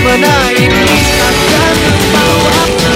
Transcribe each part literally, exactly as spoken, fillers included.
Fenomena ini akan membawa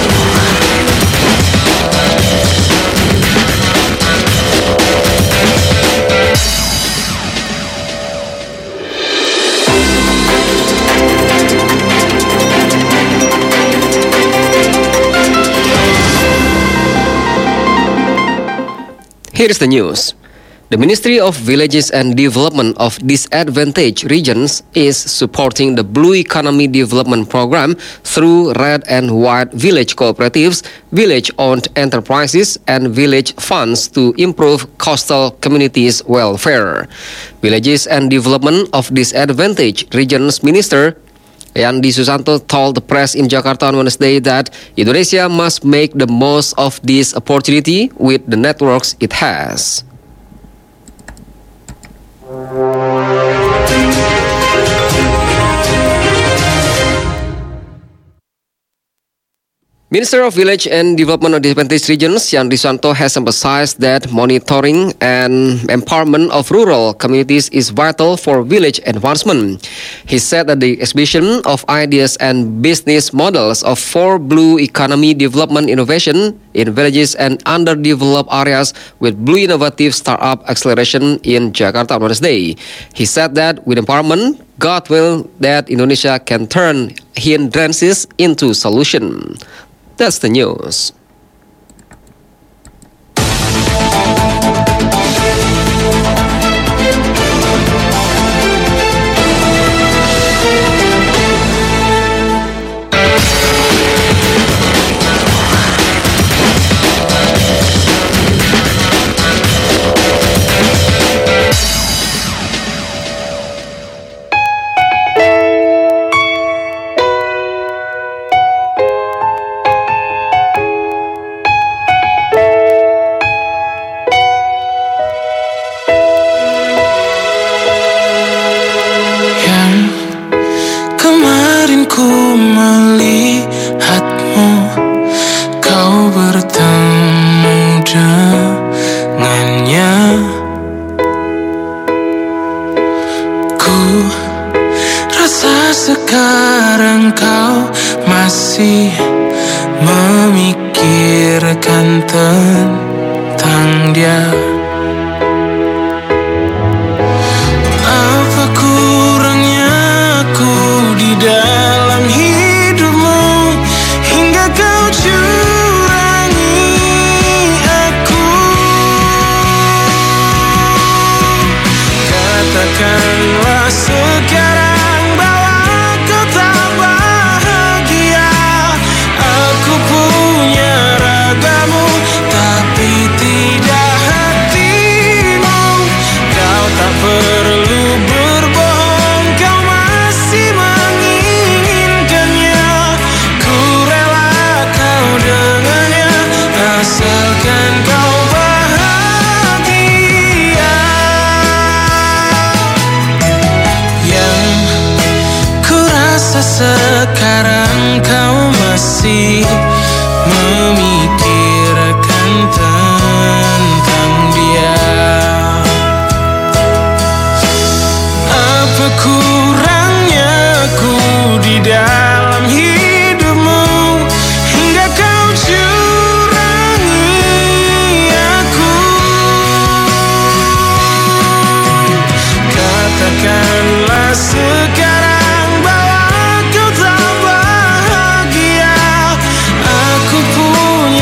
Here's the news. The Ministry of Villages and Development of Disadvantaged Regions is supporting the Blue Economy Development Program through red and white village cooperatives, village-owned enterprises, and village funds to improve coastal communities' welfare. Villages and Development of Disadvantaged Regions Minister Yandi Susanto told the press in Jakarta on Wednesday that Indonesia must make the most of this opportunity with the networks it has. Minister of Village and Development of Disadvantaged Regions, Yandi Susanto, has emphasized that monitoring and empowerment of rural communities is vital for village advancement. He said that the exhibition of ideas and business models of four Blue Economy Development Innovation in villages and underdeveloped areas with Blue Innovative Startup Acceleration in Jakarta on Wednesday. He said that with empowerment, God will that Indonesia can turn hindrances into solution. That's the news. Ku melihatmu, kau bertemu dengannya. Ku rasa sekarang kau masih memikirkan tentang dia. Apa kurangnya aku di dalam hidupmu hingga kau curangi aku? Katakanlah sekarang bahwa kau tak bahagia. Aku punya ragamu tapi tidak hatimu. Kau tak perlu berbohong, kau masih menginginkannya. Ku rela kau dengannya asalkan kau bahagia. Yang ku rasa sekarang kau masih memikirkan tentang dia. Apa kurangnya aku di dalam hidupmu hingga kau curangi aku? Katakanlah sekarang bahwa kau tak bahagia. Aku pun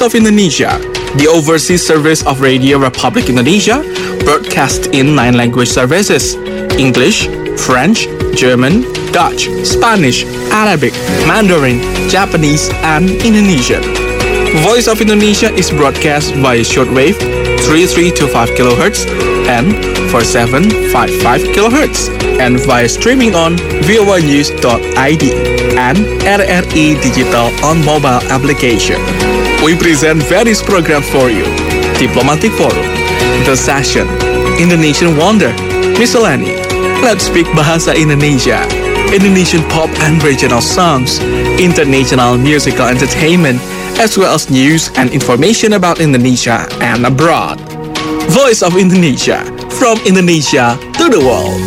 of Indonesia, the overseas service of Radio Republic Indonesia, broadcasts in nine language services: English, French, German, Dutch, Spanish, Arabic, Mandarin, Japanese, and Indonesian. Voice of Indonesia is broadcast via shortwave thirty-three point two five kilohertz and forty-seven point five five kilohertz, and via streaming on voa news dot I D and R R I Digital on mobile application. We present various programs for you: Diplomatic Forum, The Session, Indonesian Wonder, Miscellany, Let's Speak Bahasa Indonesia, Indonesian pop and regional songs, international musical entertainment, as well as news and information about Indonesia and abroad. Voice of Indonesia, from Indonesia to the world.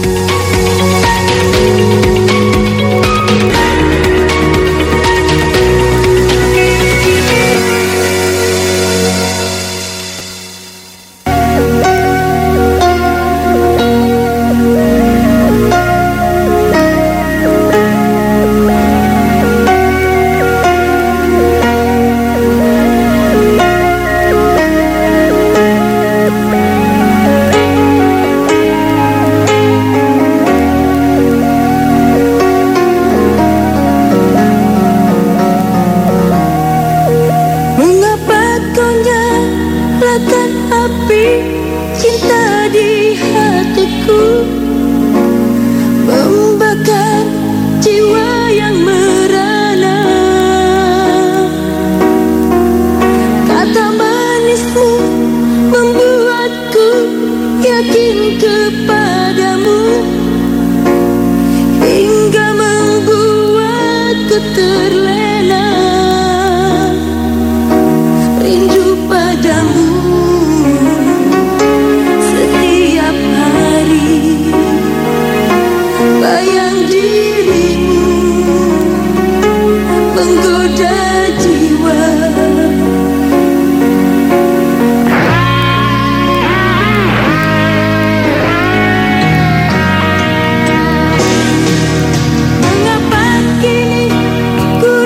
Ku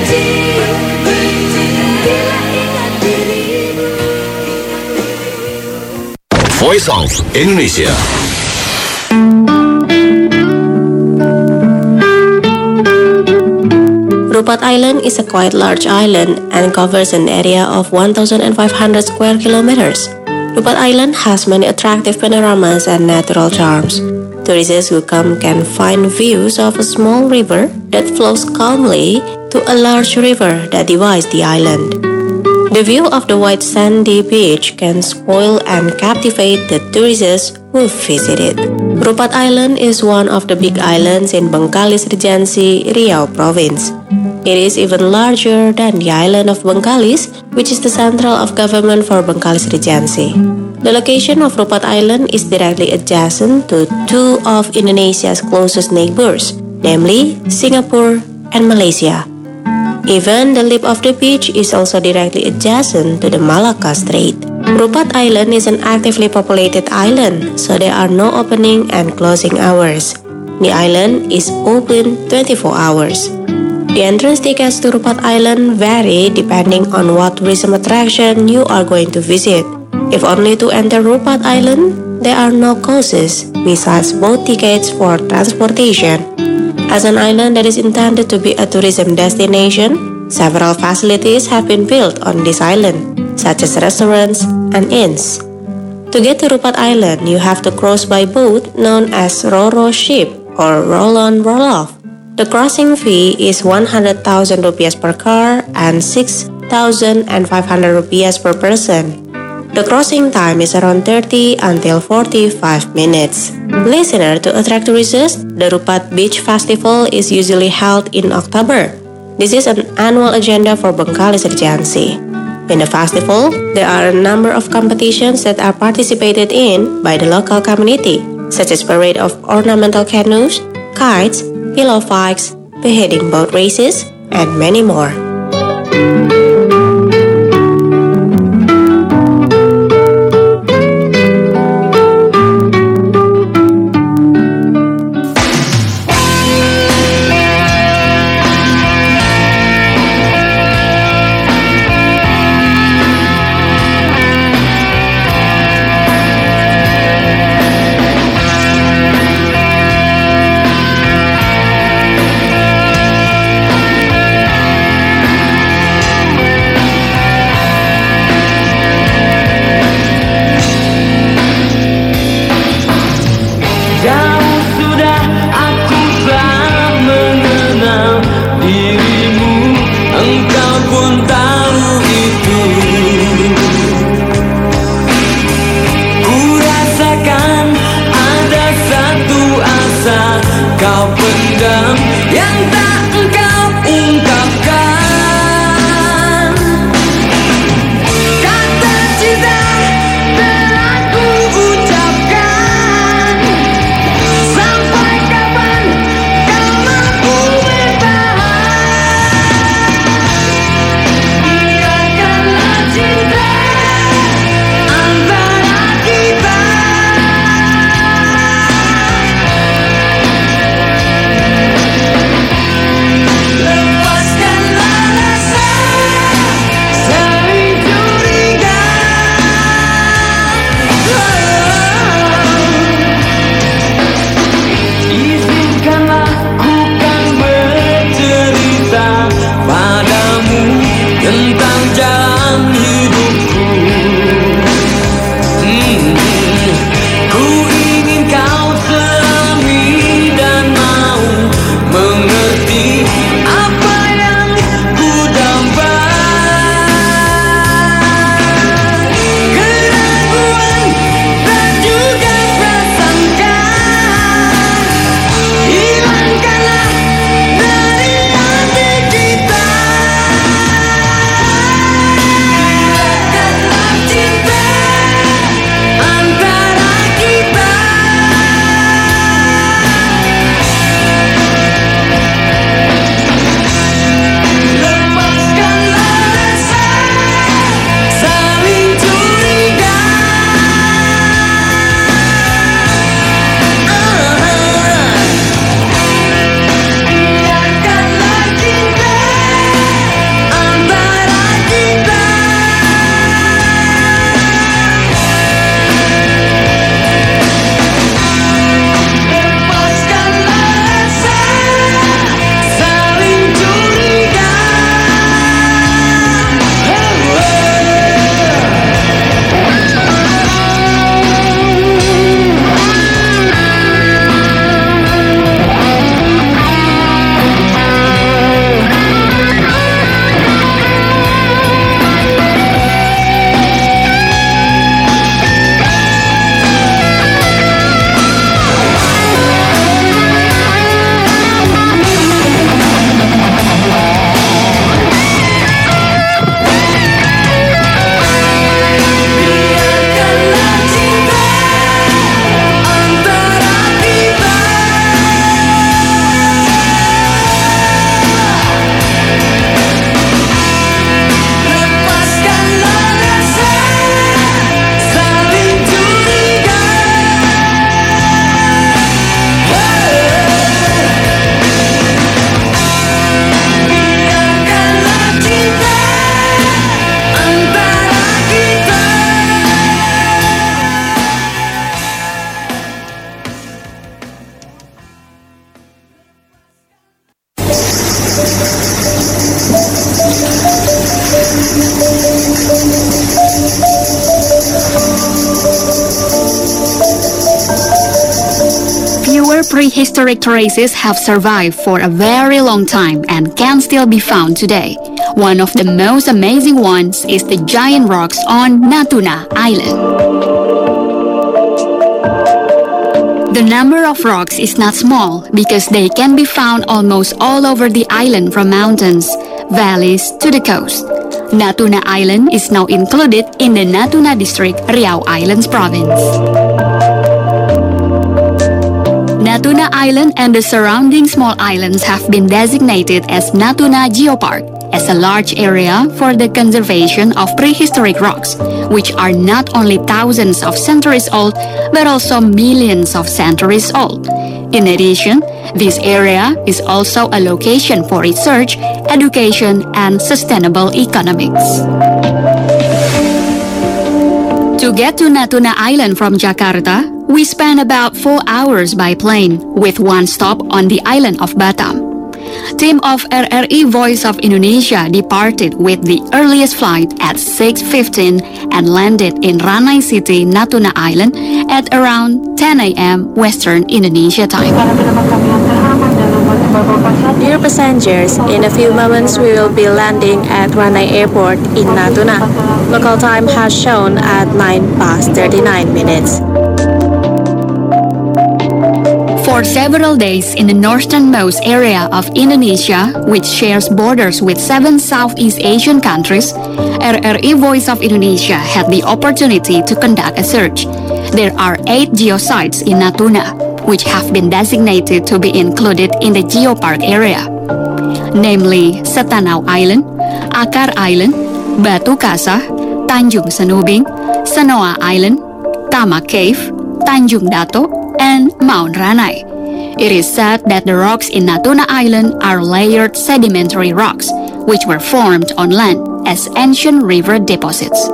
Voice of Indonesia. Rupat Island is a quite large island and covers an area of one thousand five hundred square kilometers. Rupat Island has many attractive panoramas and natural charms. Tourists who come can find views of a small river that flows calmly to a large river that divides the island. The view of the white sandy beach can spoil and captivate the tourists who visit it. Rupat Island is one of the big islands in Bengkalis Regency, Riau Province. It is even larger than the island of Bengkalis, which is the central of government for Bengkalis Regency. The location of Rupat Island is directly adjacent to two of Indonesia's closest neighbors, namely Singapore and Malaysia. Even the lip of the beach is also directly adjacent to the Malacca Strait. Rupat Island is an actively populated island, so there are no opening and closing hours. The island is open twenty-four hours. The entrance tickets to Rupat Island vary depending on what tourism attraction you are going to visit. If only to enter Rupat Island, there are no costs besides boat tickets for transportation. As an island that is intended to be a tourism destination, several facilities have been built on this island, such as restaurants and inns. To get to Rupat Island, you have to cross by boat known as Ro-Ro ship or roll-on roll-off. The crossing fee is one hundred thousand rupiah per car and six thousand five hundred rupiah per person. The crossing time is around thirty until forty-five minutes. Listener, to attract tourists, the Rupat Beach Festival is usually held in October. This is an annual agenda for Bengkalis Regency. In the festival, there are a number of competitions that are participated in by the local community, such as parade of ornamental canoes, kites, pillow fights, beheading boat races, and many more. prehistoric traces have survived for a very long time and can still be found today. One of the most amazing ones is the giant rocks on Natuna Island. The number of rocks is not small because they can be found almost all over the island from mountains, valleys to the coast. Natuna Island is now included in the Natuna District, Riau Islands Province. Natuna Island and the surrounding small islands have been designated as Natuna Geopark as a large area for the conservation of prehistoric rocks, which are not only thousands of centuries old, but also millions of centuries old. In addition, this area is also a location for research, education, and sustainable economics. To get to Natuna Island from Jakarta, we spent about four hours by plane, with one stop on the island of Batam. Team of R R I Voice of Indonesia departed with the earliest flight at six fifteen and landed in Ranai City, Natuna Island at around ten a m Western Indonesia time. Dear passengers, in a few moments we will be landing at Ranai Airport in Natuna. Local time has shown at nine past thirty-nine minutes. For several days in the northernmost area of Indonesia, which shares borders with seven Southeast Asian countries, R R I Voice of Indonesia had the opportunity to conduct a search. There are eight geosites in Natuna, which have been designated to be included in the Geopark area, namely Setanau Island, Akar Island, Batu Kasah, Tanjung Senubing, Sanoa Island, Tama Cave, Tanjung Dato, and Mount Ranai. It is said that the rocks in Natuna Island are layered sedimentary rocks, which were formed on land as ancient river deposits.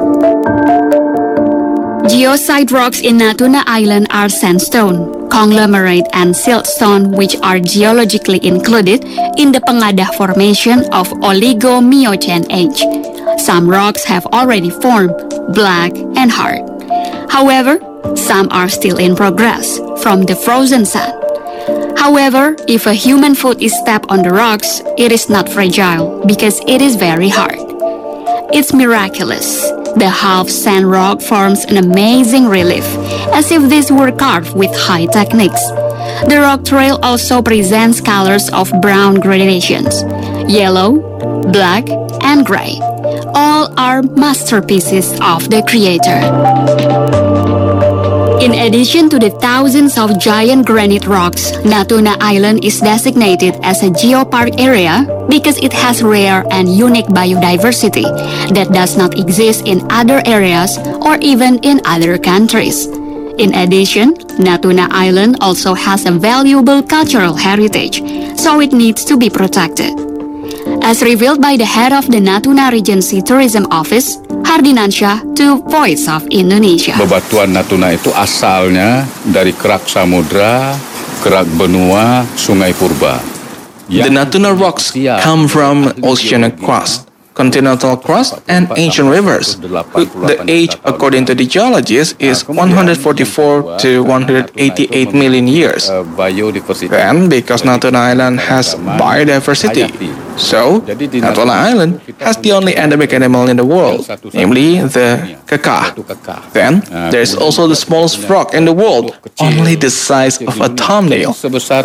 Geosite rocks in Natuna Island are sandstone, conglomerate, and siltstone, which are geologically included in the Pengadah Formation of Oligo-Miocene age. Some rocks have already formed, black and hard. However, some are still in progress from the frozen sand. However, if a human foot is stepped on the rocks, it is not fragile because it is very hard. It's miraculous. The half sand rock forms an amazing relief, as if these were carved with high techniques. The rock trail also presents colors of brown gradations, yellow, black, and gray. All are masterpieces of the Creator. In addition to the thousands of giant granite rocks, Natuna Island is designated as a geopark area because it has rare and unique biodiversity that does not exist in other areas or even in other countries. In addition, Natuna Island also has a valuable cultural heritage, so it needs to be protected. As revealed by the head of the Natuna Regency Tourism Office, Hardinansyah, to Voice of Indonesia. Bebatuan Natuna itu asalnya dari kerak samudra, kerak benua, sungai purba. The Natuna rocks come from oceanic crust, continental crust, and ancient rivers. The age, according to the geologists, is one hundred forty-four to one hundred eighty-eight million years. And because Natuna Island has biodiversity, so Natuna Island has the only endemic animal in the world, namely the kekah. Then there is also the smallest rock in the world, only the size of a thumbnail.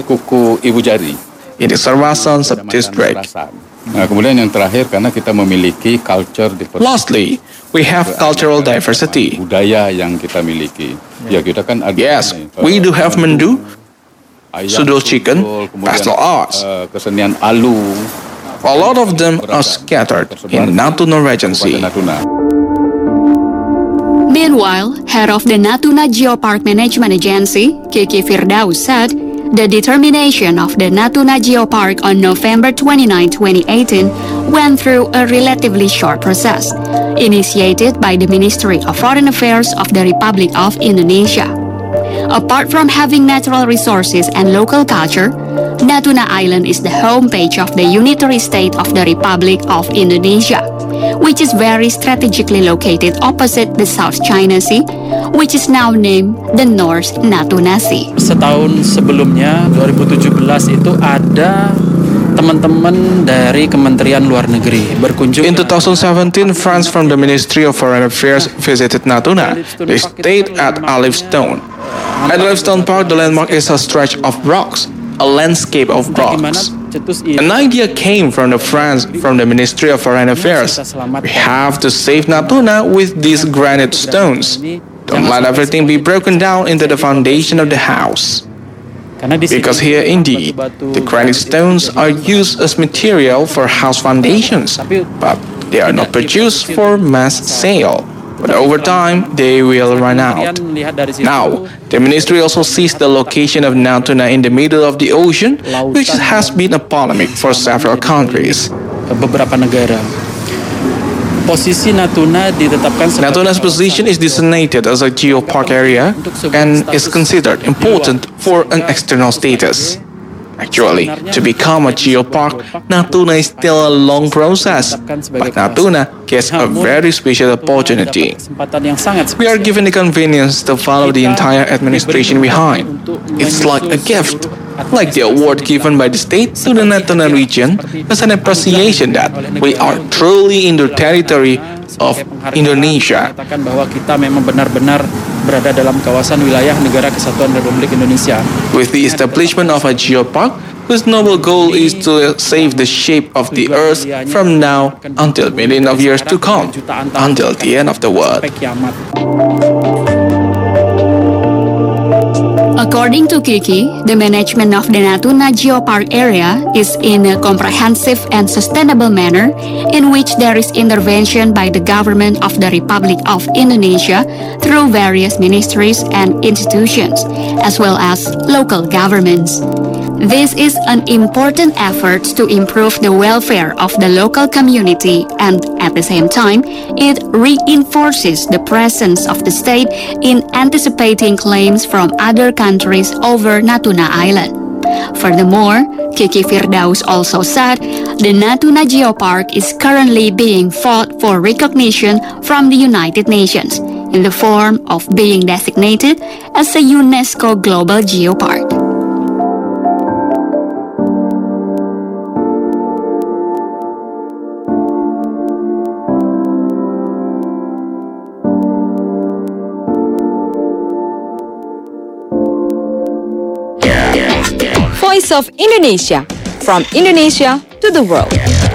It is Servasan Subdistrict. Nah, kemudian yang terakhir karena kita memiliki culture diversity. Lastly, we have cultural diversity. Budaya yang kita miliki. Ya, kita kan ada. Yes, we do have Mendu, Sudul chicken, pastel arts. Kesenian Alu. A lot of them are scattered in Natuna Regency. Meanwhile, head of the Natuna Geopark Management Agency, Kiki Firdaus, said the determination of the Natuna Geopark on November twenty-ninth, twenty eighteen went through a relatively short process, initiated by the Ministry of Foreign Affairs of the Republic of Indonesia. Apart from having natural resources and local culture, Natuna Island is the home page of the unitary state of the Republic of Indonesia, which is very strategically located opposite the South China Sea, which is now named the North Natuna Sea. Setahun sebelumnya, dua ribu tujuh belas itu ada teman-teman dari Kementerian Luar Negeri berkunjung. In twenty seventeen, friends from the Ministry of Foreign Affairs visited Natuna. They stayed at Olive Stone. At Olive Stone Park, the landmark is a stretch of rocks, a landscape of rocks. An idea came from the friends from the Ministry of Foreign Affairs. We have to save Natuna with these granite stones. Don't let everything be broken down into the foundation of the house. Because here indeed, the granite stones are used as material for house foundations, but they are not produced for mass sale. But over time, they will run out. Now, the ministry also sees the location of Natuna in the middle of the ocean, which has been a polemic for several countries. Beberapa negara. Posisi Natuna ditetapkan sebagai Natuna's position is designated as a geopark area and is considered important for an external status. Actually, to become a geopark, Natuna is still a long process, but Natuna gets a very special opportunity. We are given the convenience to follow the entire administration behind. It's like a gift, like the award given by the state to the Natuna region as an appreciation that we are truly in the territory of Indonesia. Katakan bahwa kita memang benar-benar berada dalam kawasan wilayah Negara Kesatuan Republik Indonesia. With the establishment of a geopark, whose noble goal is to save the shape of the earth from now until millions of years to come, until the end of the world. According to Kiki, the management of the Natuna Geopark area is in a comprehensive and sustainable manner in which there is intervention by the government of the Republic of Indonesia through various ministries and institutions, as well as local governments. This is an important effort to improve the welfare of the local community, and at the same time, it reinforces the presence of the state in anticipating claims from other countries over Natuna Island. Furthermore, Kiki Firdaus also said the Natuna Geopark is currently being fought for recognition from the United Nations in the form of being designated as a UNESCO Global Geopark. Voice of Indonesia, from Indonesia to the world.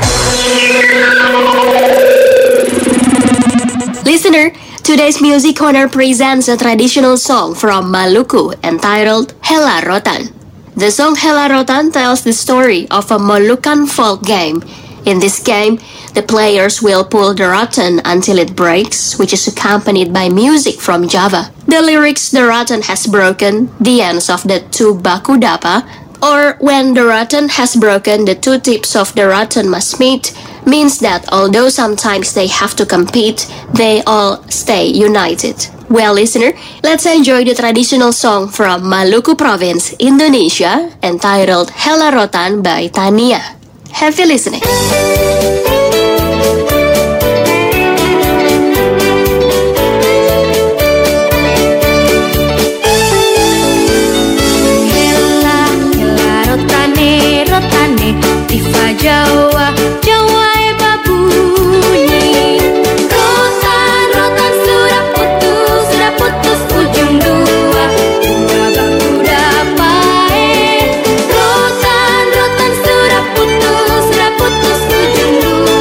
Listener, today's Music Corner presents a traditional song from Maluku entitled Hela Rotan. The song Hela Rotan tells the story of a Moluccan folk game. In this game, the players will pull the rotan until it breaks, which is accompanied by music from Java. The lyrics "the rotan has broken, the ends of the two baku dapa," or "when the rotan has broken, the two tips of the rotan must meet," means that although sometimes they have to compete, they all stay united. Well, listener, let's enjoy the traditional song from Maluku Province, Indonesia, entitled Hela Rotan by Tania. Happy listening. Tifa Jawa, Jawa eba bunyi. Rotan, rotan sudah putus, sudah putus ujung dua. Dua baku dapae. Rotan, rotan sudah putus, sudah putus ujung dua.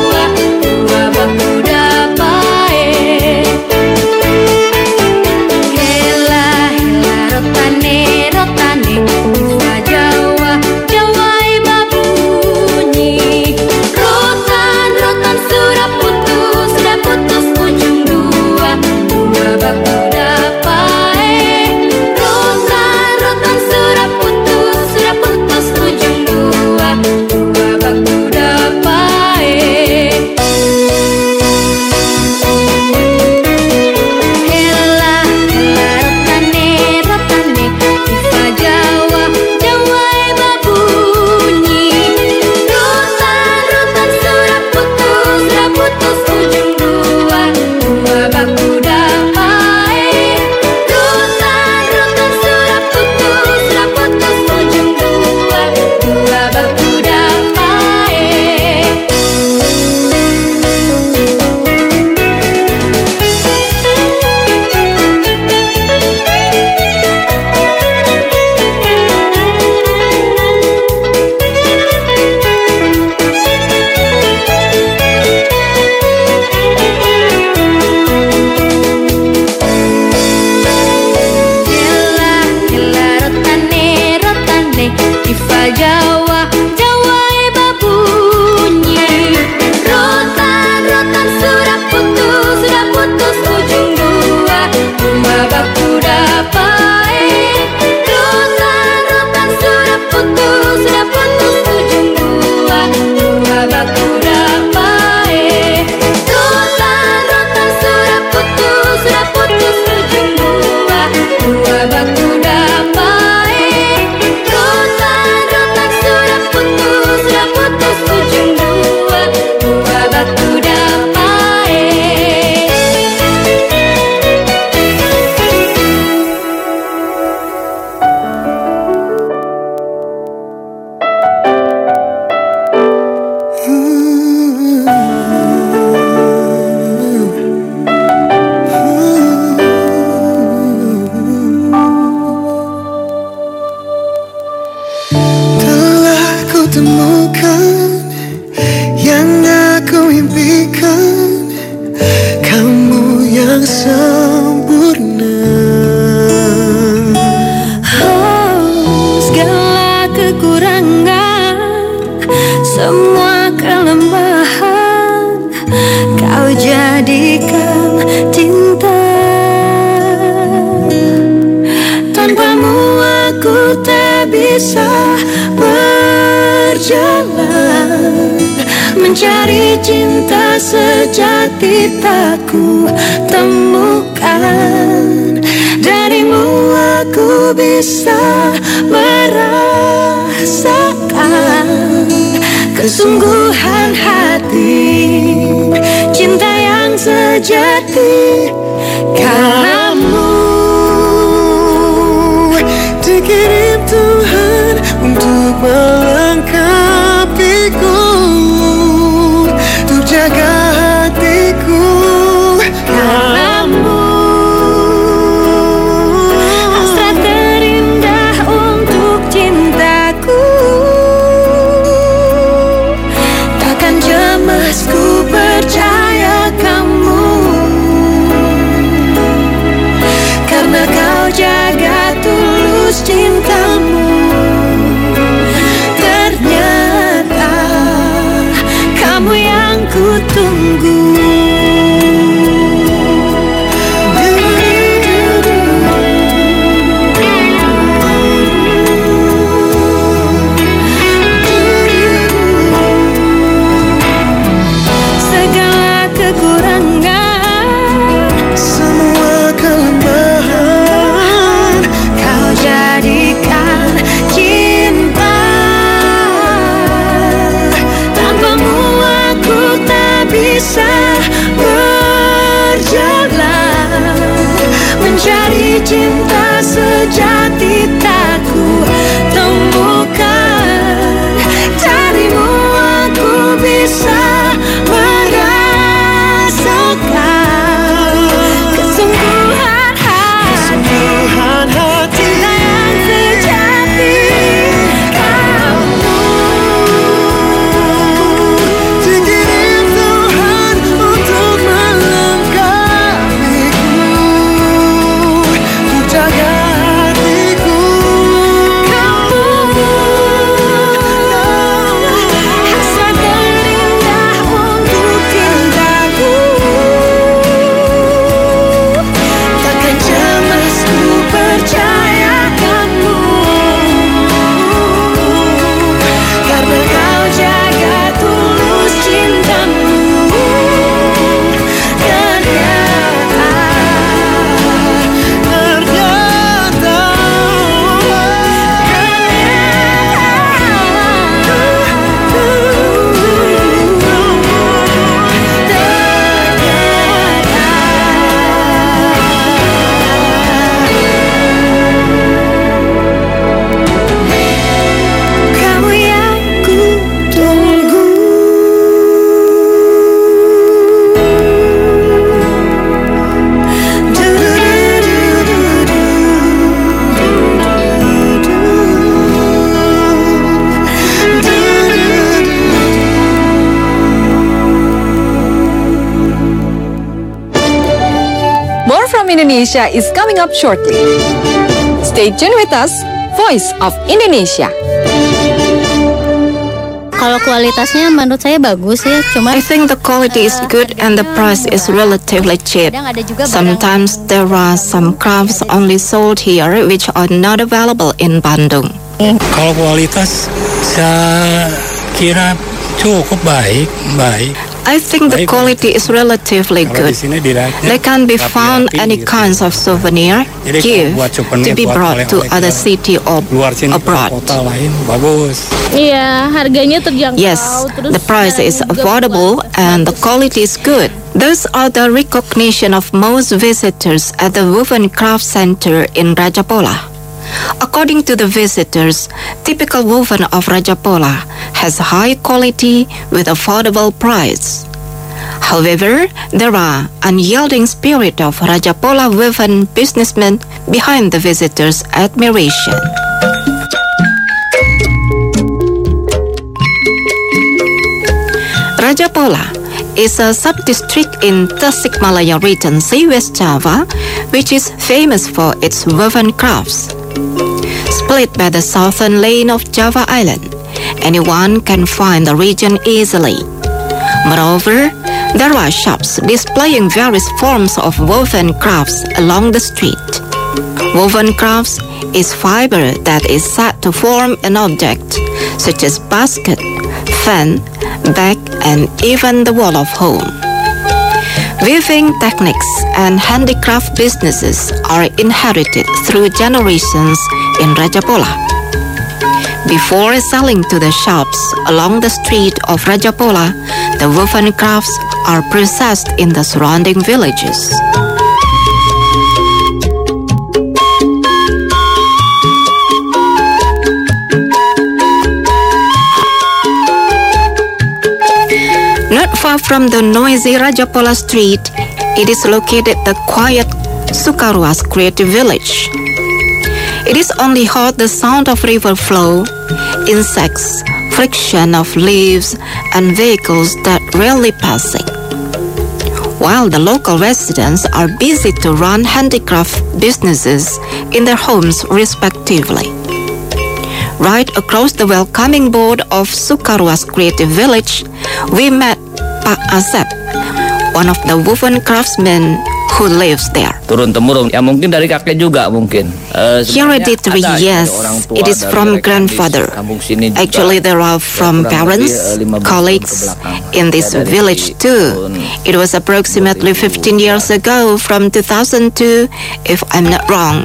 bisa berjalan mencari cinta sejati tak ku temukan. Darimu aku bisa merasakan kesungguhan hati, cinta yang sejati. Kamu dikirim Tuhan untuk melengkapiku, untuk jaga hatiku. Kamu hasrat terindah untuk cintaku, takkan cemas ku percaya kamu, karena kau jaga tulus cintamu. Ternyata kamu yang ku tunggu. Segala kekurangan, semua kelemahan, kau jadikan cinta. Tanpamu aku tak bisa berjalan mencari cinta sejati tak ku temukan. Darimu aku bisa merasakan kesungguhan hati, cinta yang sejati. Kamu dikirim Tuhan untuk melengkapiku, untuk jaga hatiku. Kamu hasrat terindah untuk cintaku, takkan cemas ku percaya kamu, karena kau jaga tulus cintamu. Ternyata, ternyata, kamu yang ku tunggu. More from Indonesia is coming up shortly. Stay tuned with us, Voice of Indonesia. Kalau kualitasnya menurut saya bagus ya, cuma I think the quality is good and the price is relatively cheap. Sometimes there are some crafts only sold here which are not available in Bandung. Kalau kualitas saya kira cukup baik, baik. I think the quality is relatively good. They can be found any kinds of souvenir, gift to be brought to other city or abroad. iya harganya terjangkau. Yes, the price is affordable and the quality is good. Those are the recognition of most visitors at the Woven Craft Center in Rajapola. According to the visitors, typical woven of Rajapola has high quality with affordable price. However, there are unyielding spirit of Rajapola woven businessmen behind the visitors' admiration. Rajapola is a sub-district in Tasikmalaya Regency, West Java, which is famous for its woven crafts. Split by the southern lane of Java Island, anyone can find the region easily. Moreover, there are shops displaying various forms of woven crafts along the street. Woven crafts is fiber that is set to form an object, such as basket, fan, bag, and even the wall of home. Weaving techniques and handicraft businesses are inherited through generations in Rajapola. Before selling to the shops along the street of Rajapola, the woven crafts are processed in the surrounding villages. Not far from the noisy Rajapola street, it is located the quiet Sukaruas Creative Village. It is only heard the sound of river flow, insects, friction of leaves, and vehicles that rarely passing. While the local residents are busy to run handicraft businesses in their homes respectively. Right across the welcoming board of Sukaruas Creative Village, we met Pak Asep, one of the woven craftsmen who lives there. Turun-temurun, ya mungkin dari kakek juga mungkin. Uh, Hereditary, yes, it is from grandfather. Actually, there are from parents, colleagues in this village too. It was approximately fifteen years ago, from two thousand two, if I'm not wrong.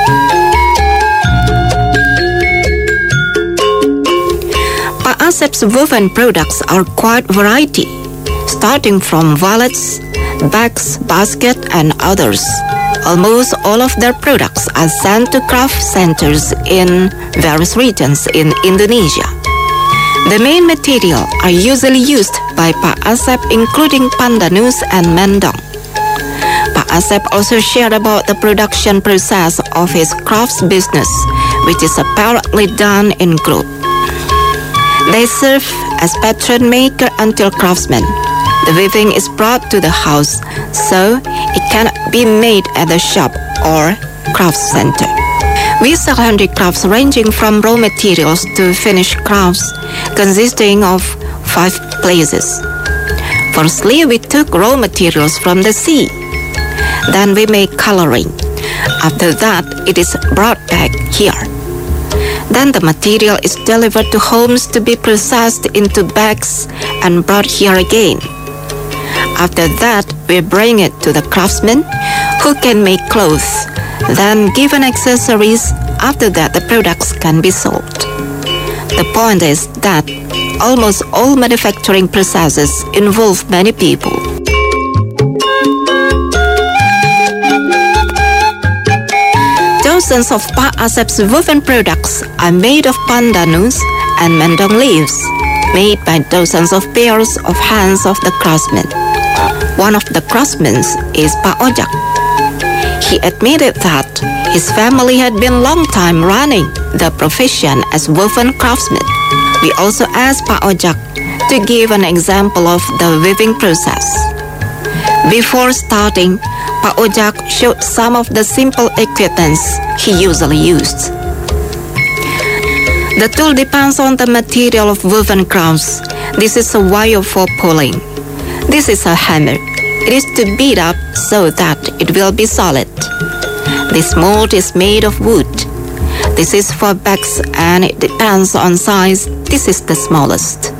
Pak Asep's woven products are quite variety, starting from wallets, bags, basket, and others. Almost all of their products are sent to craft centers in various regions in Indonesia. The main material are usually used by Pak Asep, including pandanus and mendong. Pak Asep also shared about the production process of his crafts business, which is apparently done in group. They serve as pattern maker until craftsmen. The weaving is brought to the house, so it cannot be made at the shop or craft center. We sell handicrafts ranging from raw materials to finished crafts, consisting of five places. Firstly, we took raw materials from the sea. Then we make coloring. After that, it is brought back here. Then the material is delivered to homes to be processed into bags and brought here again. After that, we bring it to the craftsmen who can make clothes, then given accessories. After that, the products can be sold. The point is that almost all manufacturing processes involve many people. Dozens of Pak Asep's woven products are made of pandanus and mendong leaves, made by dozens of pairs of hands of the craftsmen. One of the craftsmen is Pak Ojak. He admitted that his family had been long time running the profession as woven craftsman. We also asked Pak Ojak to give an example of the weaving process. Before starting, Pak Ojak showed some of the simple equipment he usually used. The tool depends on the material of woven crafts. This is a wire for pulling. This is a hammer. It is to beat up so that it will be solid. This mold is made of wood. This is for bags and it depends on size. This is the smallest.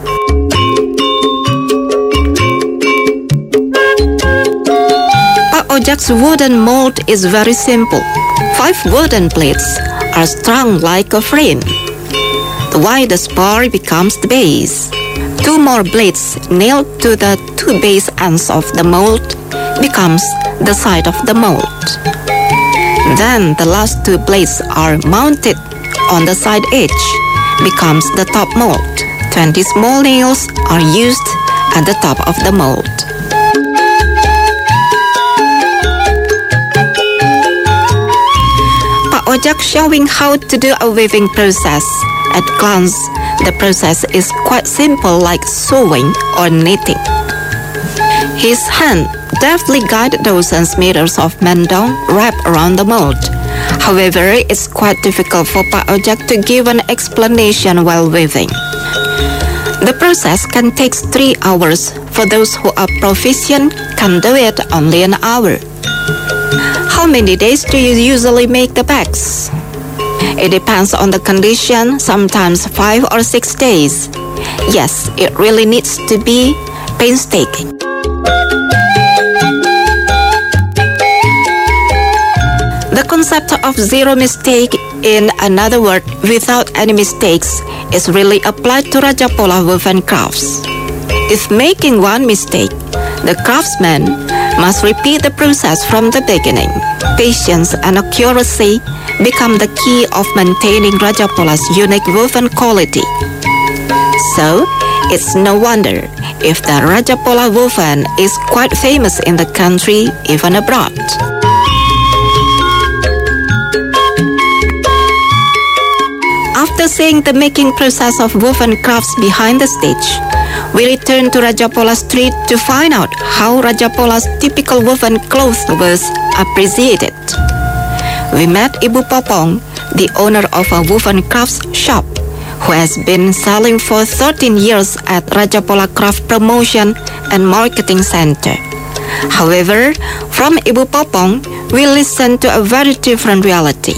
Pak Ojak's wooden mold is very simple. Five wooden plates are strung like a frame. The widest bar becomes the base. Two more blades nailed to the two base ends of the mold becomes the side of the mold. Then the last two blades are mounted on the side edge, becomes the top mold. twenty small nails are used at the top of the mold. Pak Ojak showing how to do a weaving process. At glance, the process is quite simple, like sewing or knitting. His hand deftly guided dozens meters of mendong wrapped around the mold. However, it's quite difficult for Pak Ojak to give an explanation while weaving. The process can take three hours. For those who are proficient, can do it only an hour. How many days do you usually make the bags? It depends on the condition, sometimes five or six days. Yes, it really needs to be painstaking. The concept of zero mistake, in another word, without any mistakes, is really applied to Rajapola woven crafts. If making one mistake, the craftsman must repeat the process from the beginning. Patience and accuracy become the key of maintaining Rajapola's unique woven quality. So, it's no wonder if the Rajapola woven is quite famous in the country, even abroad. After seeing the making process of woven crafts behind the stage, we return to Rajapola Street to find out how Rajapola's typical woven cloth was appreciated. We met Ibu Popong, the owner of a woven crafts shop, who has been selling for thirteen years at Rajapola Craft Promotion and Marketing Center. However, from Ibu Popong, we listen to a very different reality.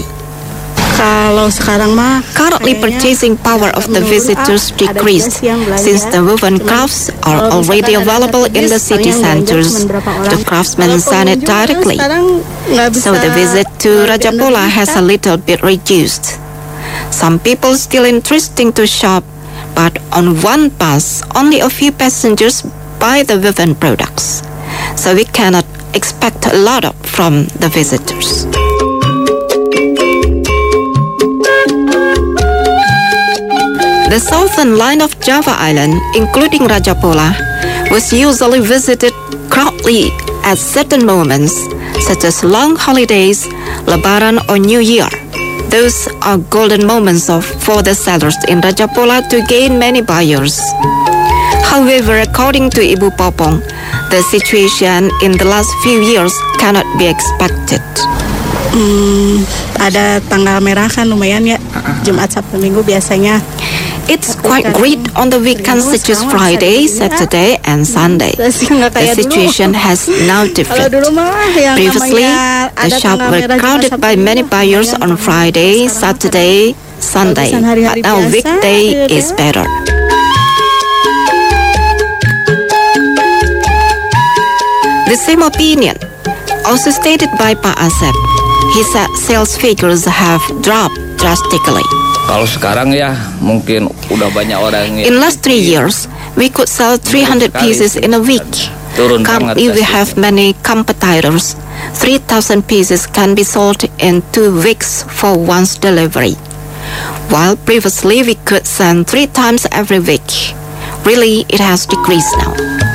Currently, purchasing power of the visitors decreased since the woven crafts are already available in the city centers. The craftsmen send it directly, so the visit to Rajapola has a little bit reduced. Some people still interesting to shop, but on one bus, only a few passengers buy the woven products, so we cannot expect a lot of from the visitors. The southern line of Java Island, including Rajapola, was usually visited crowdly at certain moments, such as long holidays, Lebaran or New Year. Those are golden moments of, for the sellers in Rajapola to gain many buyers. However, according to Ibu Popong, the situation in the last few years cannot be expected. Hmm, ada tanggal merah kan lumayan ya, Jumat Sabtu Minggu biasanya. It's quite great on the weekends such as Friday, Saturday, and Sunday. The situation has now different. Previously, the shops were crowded by many buyers on Friday, Saturday, Sunday, but now weekday is better. The same opinion also stated by Pak Asep. He said sales figures have dropped drastically. Kalau sekarang ya mungkin udah banyak orang yang... In last three years, we could sell three hundred pieces in a week. Currently, we have many competitors. three thousand pieces can be sold in two weeks for one's delivery, while previously we could send three times every week. Really, it has decreased now.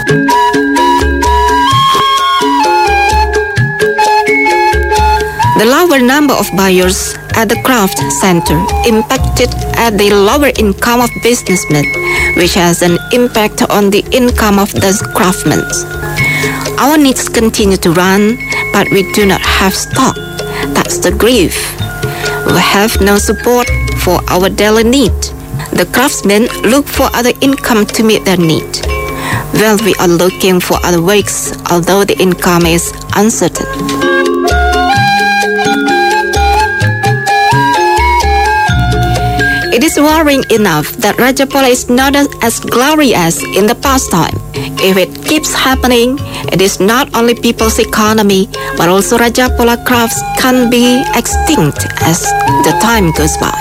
The lower number of buyers at the craft center impacted at the lower income of businessmen, which has an impact on the income of the craftsmen. Our needs continue to run, but we do not have stock. That's the grief. We have no support for our daily need. The craftsmen look for other income to meet their need. Well, we are looking for other ways, although the income is uncertain. It is worrying enough that Rajapola is not as glorious in the past time. If it keeps happening, it is not only people's economy, but also Rajapola crafts can be extinct as the time goes by.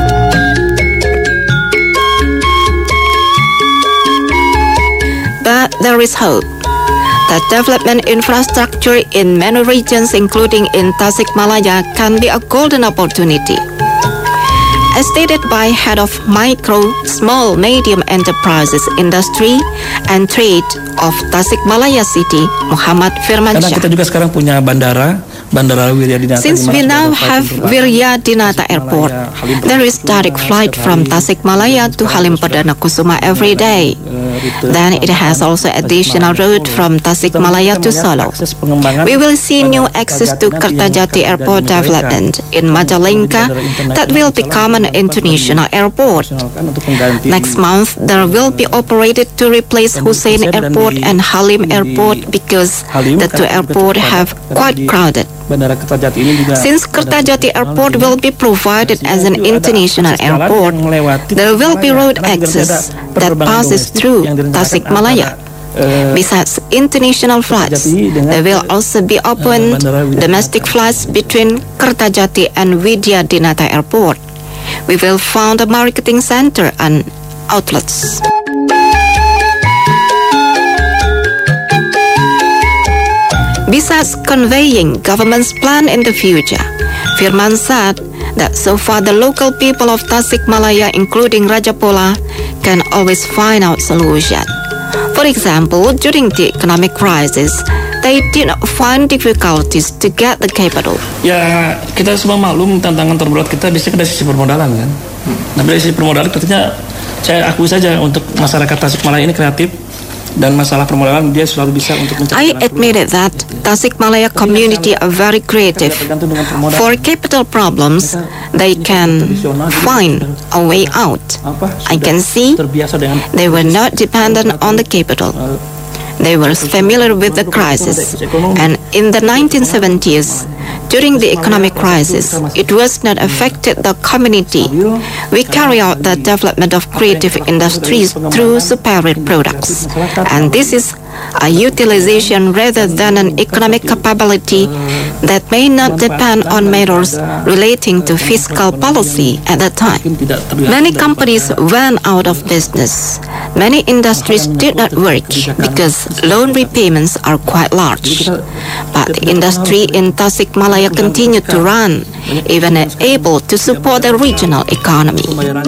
But there is hope that development infrastructure in many regions, including in Tasikmalaya, can be a golden opportunity. As stated by head of Micro, Small, Medium Enterprises Industry and Trade of Tasikmalaya City, Muhammad Firmansyah. Karena kita juga sekarang punya bandara, Bandara Wiryadinata. Since we now have Wiryadinata Airport, there is direct flight from Tasikmalaya to Halim Perdana Kusuma every day. Then it has also additional route from Tasikmalaya to Solo. We will see new access to Kertajati Airport development in Majalengka that will become an international airport. Next month, there will be operated to replace Hussein Airport and Halim Airport because the two airports have quite crowded. Since Kertajati Airport will be provided as an international airport, there will be road access that passes through Tasikmalaya. Besides international flights, there will also be opened domestic flights between Kertajati and Widya Dinata Airport. We will found a marketing center and outlets. Besides conveying government's plan in the future, Firman said that so far the local people of Tasikmalaya, including Rajapola, can always find out solution. For example, during the economic crisis, they did not find difficulties to get the capital. Ya, kita semua maklum tantangan terberat kita biasanya dari sisi permodalan kan. Nah, dari sisi permodalan tentunya saya akui saja untuk masyarakat Tasikmalaya ini kreatif. Dan masalah permodalan dia selalu bisa untuk I admitted that Tasikmalaya community are very creative. For capital problems, they can find a way out. I can see they were not dependent on the capital. They were familiar with the crisis, and in the nineteen seventies, during the economic crisis, it was not affected the community. We carry out the development of creative industries through superior products, and this is a utilization rather than an economic capability that may not depend on matters relating to fiscal policy at that time. Many companies went out of business. Many industries did not work because loan repayments are quite large. But the industry in Tasikmalaya continued to run, even able to support the regional economy.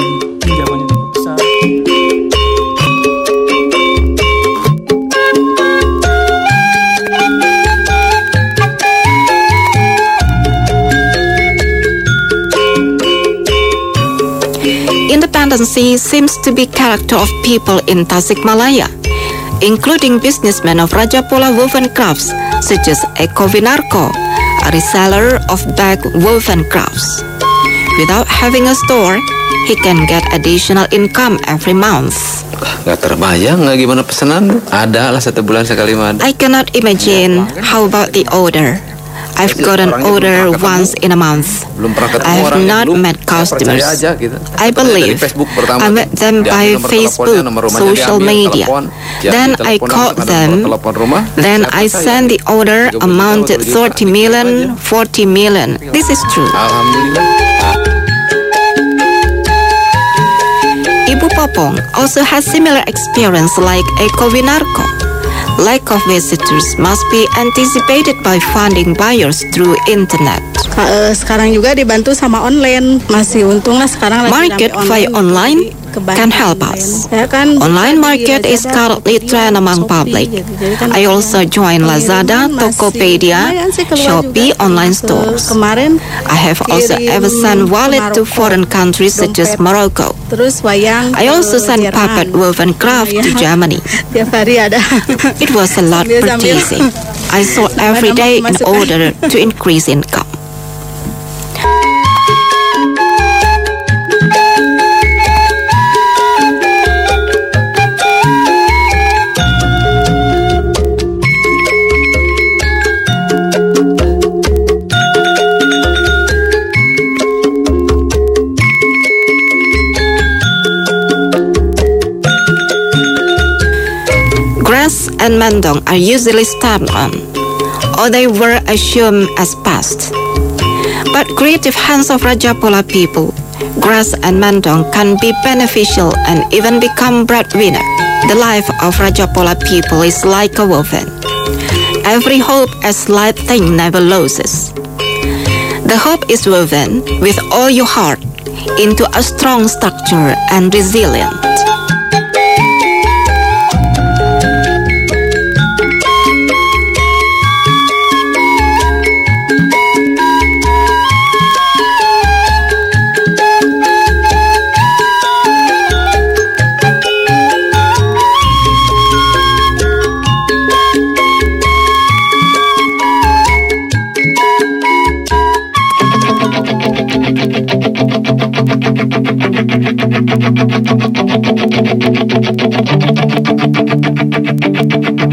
Independency seems to be character of people in Tasikmalaya, including businessmen of Rajapola woven crafts such as Eko Winarko, a reseller of bag woven crafts. Without having a store, he can get additional income every month. Gak terbayang nggak gimana pesanan? Ada lah satu bulan sekali mah. I cannot imagine how about the order. I've got an order once in a month. I have not met customers. I believe I met them by Facebook, social media. Then I called them. Then I sent the order amounted thirty million, forty million. This is true. Ibu Popong also has similar experience like Eko Winarko. Lack of visitors must be anticipated by finding buyers through internet. Uh, sekarang juga dibantu sama online. Masih untung lah sekarang lagi market via online can help us. Ya kan, online market is currently trend among public. I also join Lazada, Tokopedia, Shopee online stores. I have also ever sent wallet to foreign countries such as Morocco. I also sent puppet woven craft to Germany. It was a lot purchasing. I sold every day in order to increase income. Grass and mendong are usually stepped on, or they were assumed as past. But creative hands of Rajapola people, grass and mendong can be beneficial and even become breadwinner. The life of Rajapola people is like a woven. Every hope a slight thing never loses. The hope is woven with all your heart into a strong structure and resilient.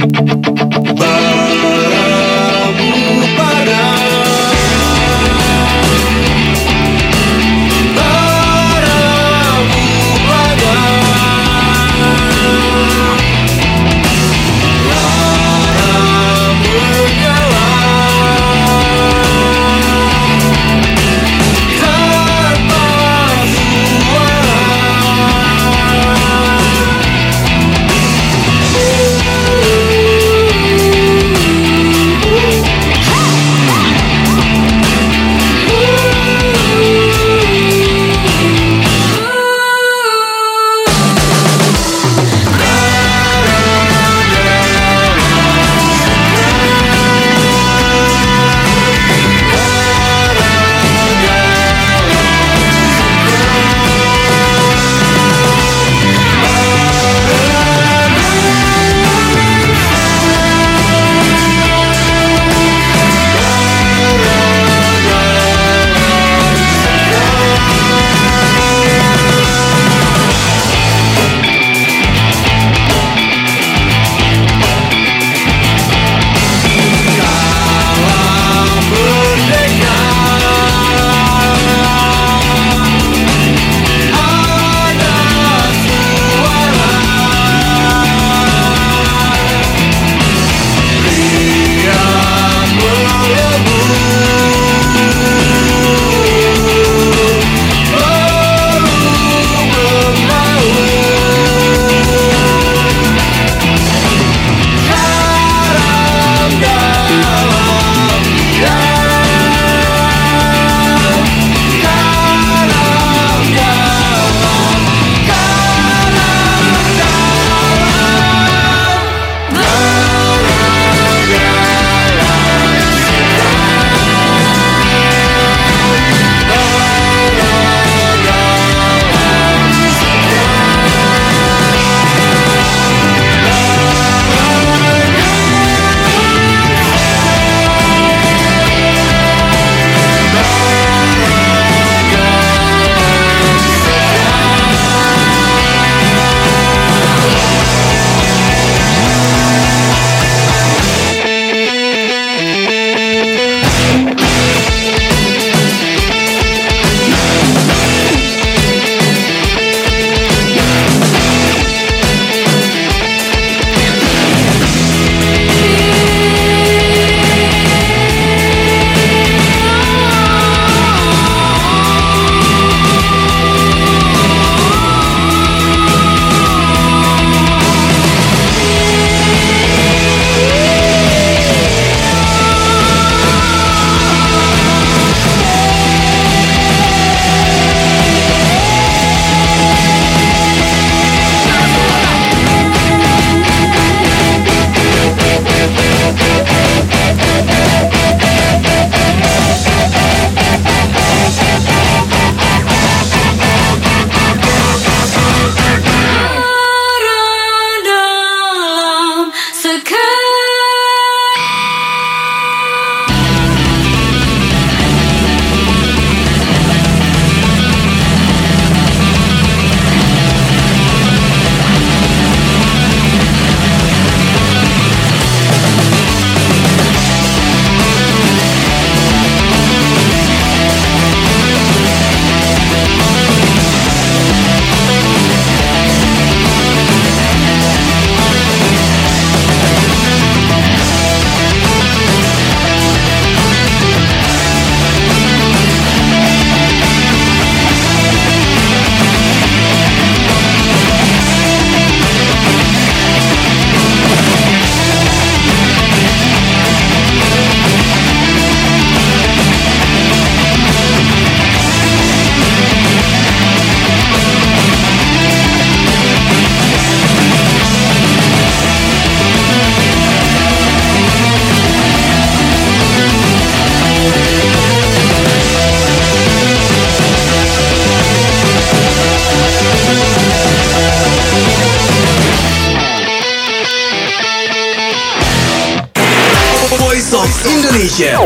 Indonesia.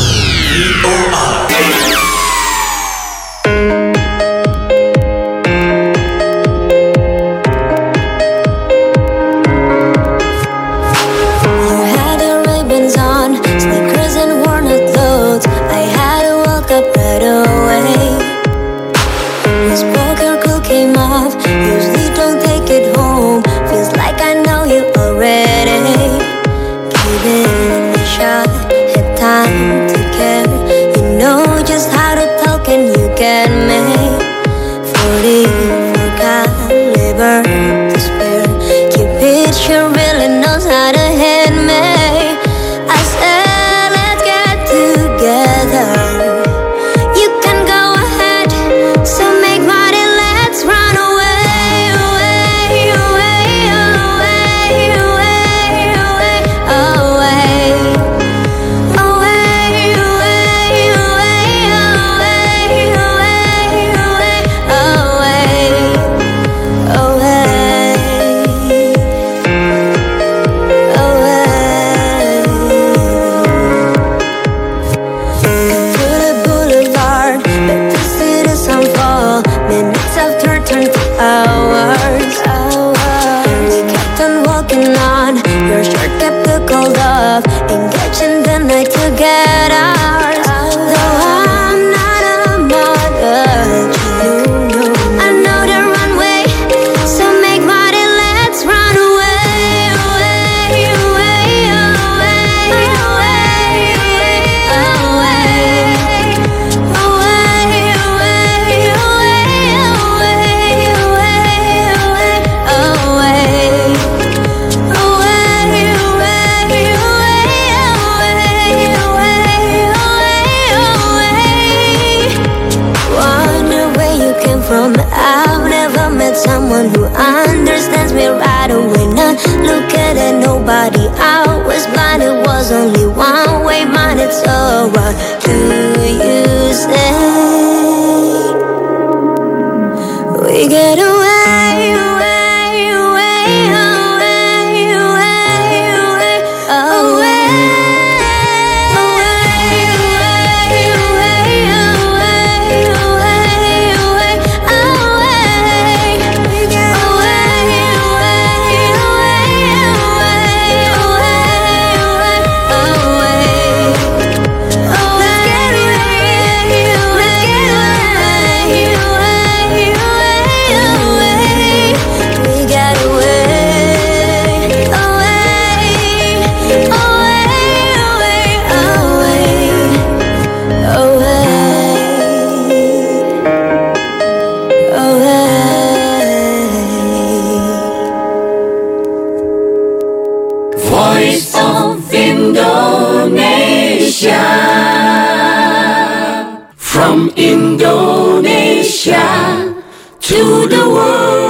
V O R. Voice of Indonesia. From Indonesia to the world.